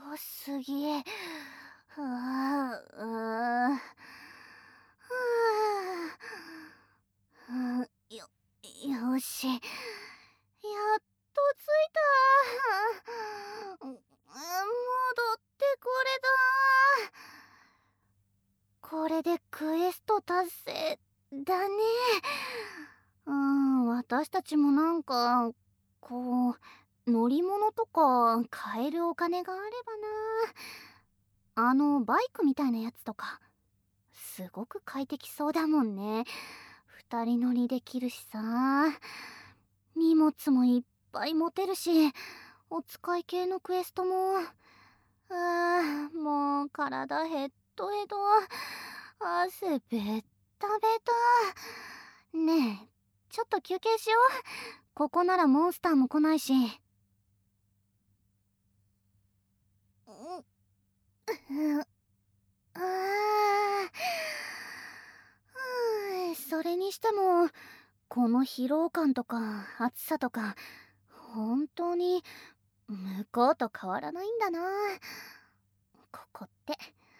濃すぎ。あーうーんよ、よし。やっと着いた。戻ってこれだ。これでクエスト達成だね。私たちもなんか、こう、乗り物とか買えるお金があればな。バイクみたいなやつとか、すごく快適そうだもんね。二人乗りできるしさ。荷物もいっぱい持てるし、お使い系のクエストも。もう体ヘッドヘド。汗ベッタベタ。ねえ、ちょっと休憩しよう。ここならモンスターも来ないし。あそれにしてもこの疲労感とか暑さとか本当に向こうと変わらないんだな。ここって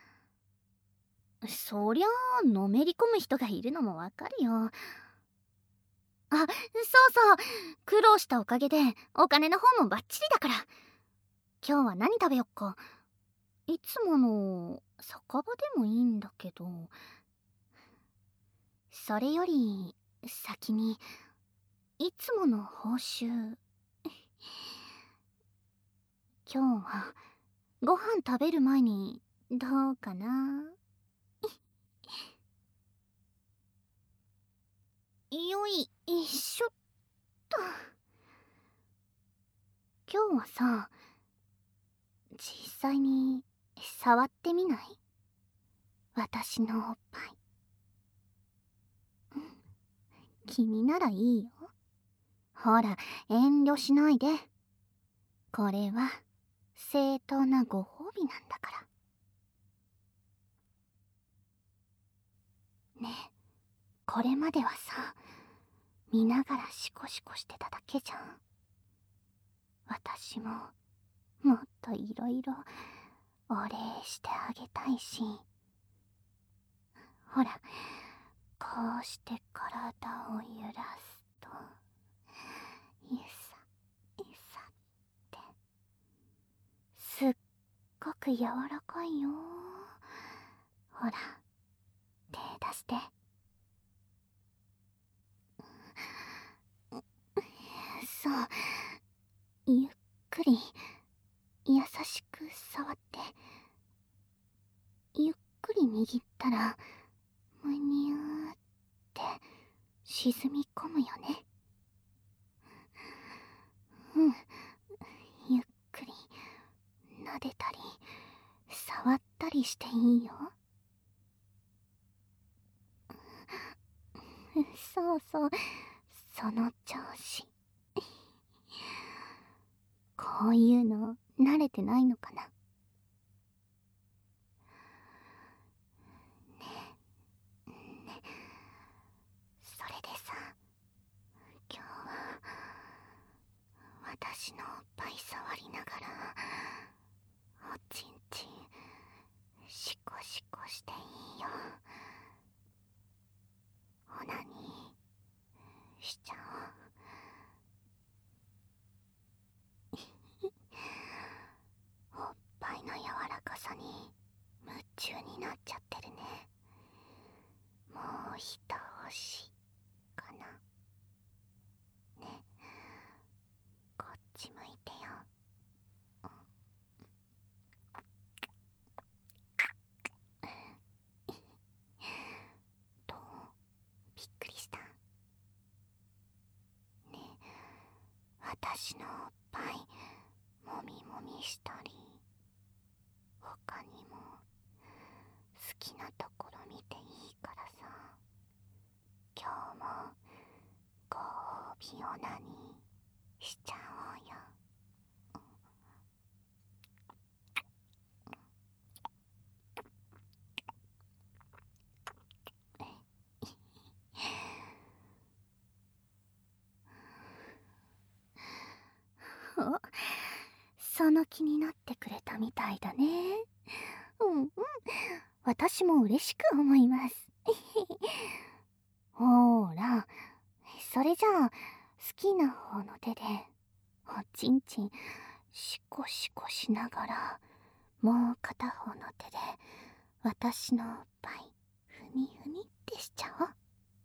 そりゃあのめり込む人がいるのもわかるよ。そうそう、苦労したおかげでお金の方もバッチリだから。今日は何食べよっか。いつもの酒場でもいいんだけど、それより先にいつもの報酬。今日はご飯食べる前にどうかな。よいしょっと。今日はさ、実際に触ってみない？私のおっぱい。君ならいいよ。ほら、遠慮しないで。これは正当なご褒美なんだから。ねえ、これまではさ、見ながらシコシコしてただけじゃん。私ももっといろいろお礼してあげたいし。ほら、こうして体を揺らすと、ゆさゆさってすっごく柔らかいよ。ほら、手出して。そう、ゆっくり優しく触って、ゆっくり握ったらむにゅーって沈み込むよね。うん、ゆっくり撫でたり触ったりしていいよ。そうそう、その調子。こういうの慣れてないのかな。それでさ、今日は私のおっぱい触りながらおちんちんシコシコしていいよ。オナニーしちゃおう。おっぱいの柔らかさに夢中になっちゃってるね。もう一押しかな。ね、こっち向いてよ。どう？びっくりした？ね、私のおっぱいもみもみしたり、他にも好きなところ見ていいからさ。今日もご褒美オナニーしちゃおうよ。お、 その気になってくれたみたいだね。うんうん、私も嬉しく思います。ほーら、それじゃあ好きな方の手でおちんちんシコシコしながら、もう片方の手で私のおっぱいふみふみってしちゃおう。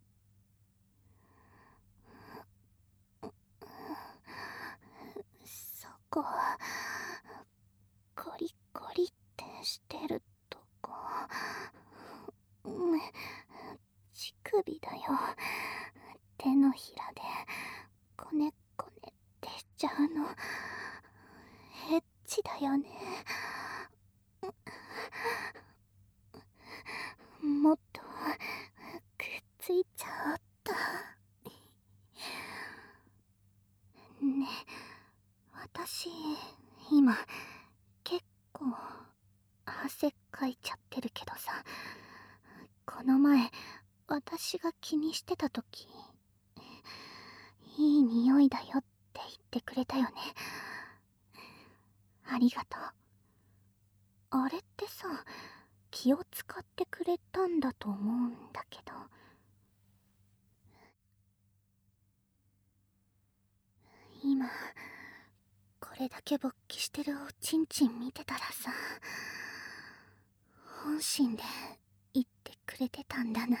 そこコリコリってしてるとこ、乳首だよ。手のひらでこねこねってしちゃうのエッチだよね。もっとくっついちゃおった。ねえ、私今結構汗かいちゃってるけどさ、この前私が気にしてた時、いい匂いだよって言ってくれたよね。ありがとう。あれってさ、気を使ってくれたんだと思うんだけど。今これだけ勃起してるおちんちん見てたらさ、本心で言ってくれてたんだなって。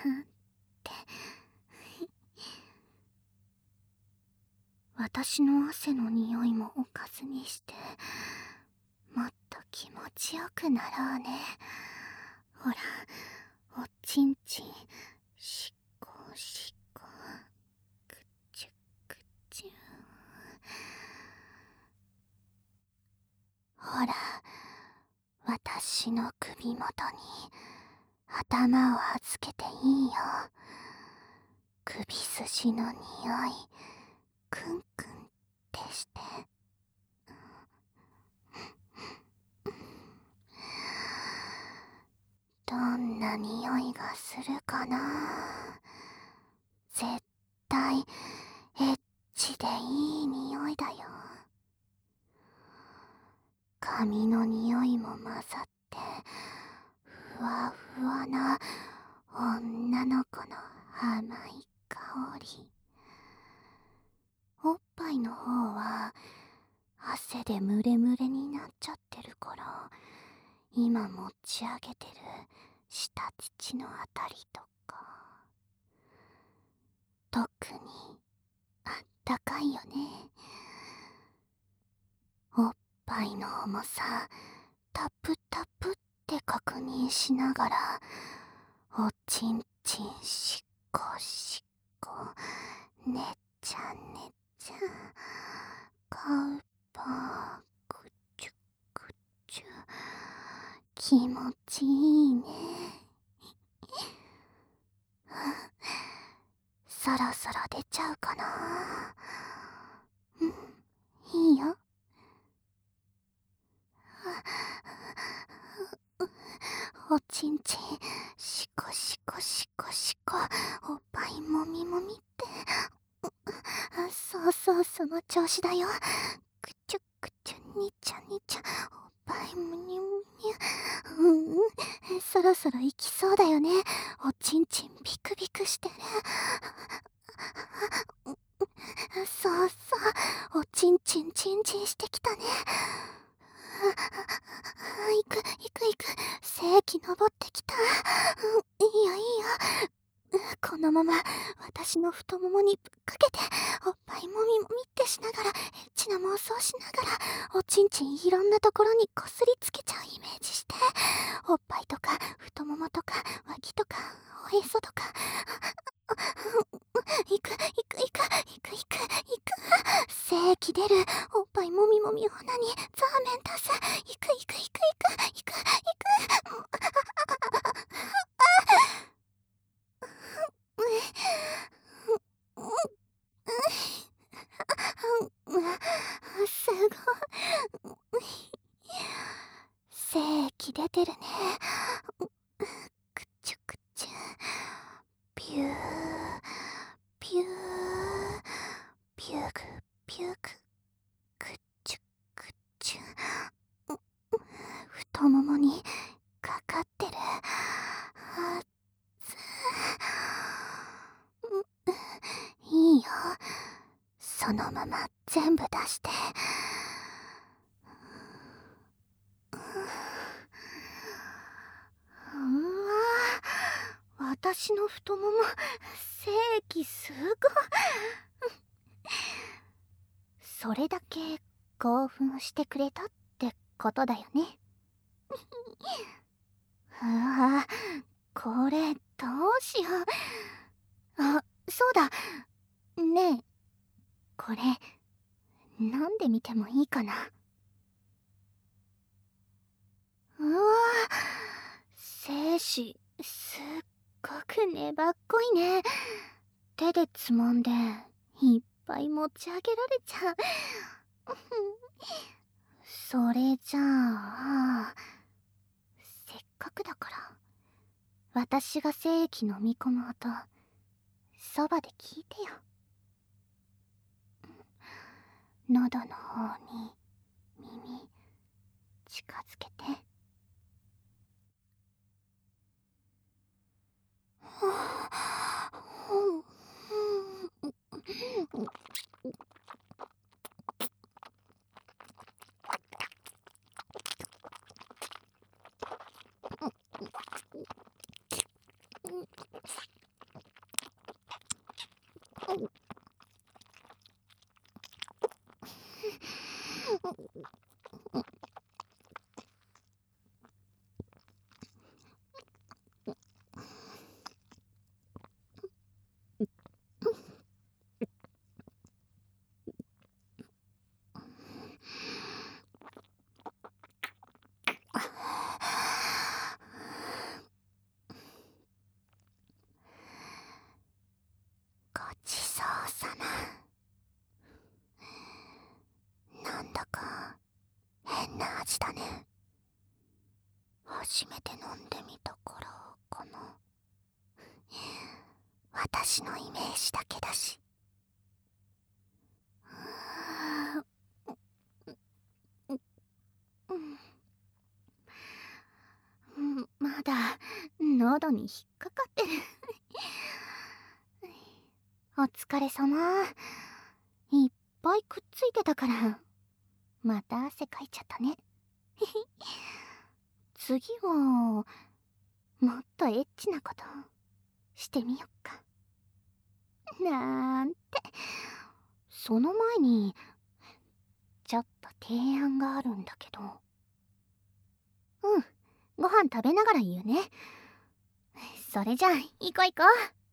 私の汗の匂いもおかずにして、もっと気持ちよくなろうね。ほら、おちんちんしこしこ、くっちゅくっちゅ。ほら、私の首元に頭を預けていいよ。首筋の匂いクンクンってして。どんな匂いがするかな。絶対エッチでいい匂いだよ。髪の匂いも混ざってふわふわな女の子の甘い香り。おっぱいの方は汗でムレムレになっちゃってるから、今持ち上げてる下乳のあたりとか特にあったかいよね。おっぱいの重さタプタプって確認しながら、おちんちんしこしこ、ねちゃねちゃ、カウパーくちゅくちゅ、気持ちいいね。そろそろ出ちゃうかな。うん、いいよ。おちんちんしこしこしこしこ、おっぱいもみもみって。そうそう、その調子だよ。くちゅくちゅ、にちゃにちゃ、おっぱいむにゅむにゅ。そろそろ行きそうだよね。おちんちんビクビクしてる。そうそう、おちんちんチンチンしてきたね。行く行く行く、正規登ってきた。いいよいいよ。このまま私の太ももにぶっかけて、おっぱいもみもみってしながらエッチな妄想しながら、おちんちんいろんなところにこすりつけちゃうイメージして、おっぱいとか太ももとか脇とかおへそとか。行く行く行く行く行く行く、正規出るおっぱいもみもみオナにザーメン出す。行く行く行く行く行く行く。すごい。正気出てるね。くちゅくちゅ、ピューピューピューグピューグ、くちゅくちゅ。 太ももにかかってる。いいよ、そのまま全部出して。私の太もも、精液すごい。それだけ興奮してくれたってことだよね。これどうしよう。そうだ。ねえ、これなんで見てもいいかな。精子すっごく粘っこいね。手でつまんでいっぱい持ち上げられちゃう。それじゃあ、せっかくだから私が精液飲み込む音そばで聞いてよ。喉の方に耳近づけて。ごちそうさま。なんだか変な味だね。初めて飲んでみたからかな。私のイメージだけだし。まだ喉に引っかかってる。お疲れ様。いっぱいくっついてたからまた汗かいちゃったね。次はもっとエッチなことしてみよっかなんて。その前にちょっと提案があるんだけど。ご飯食べながら言うね。それじゃあ行こう行こう。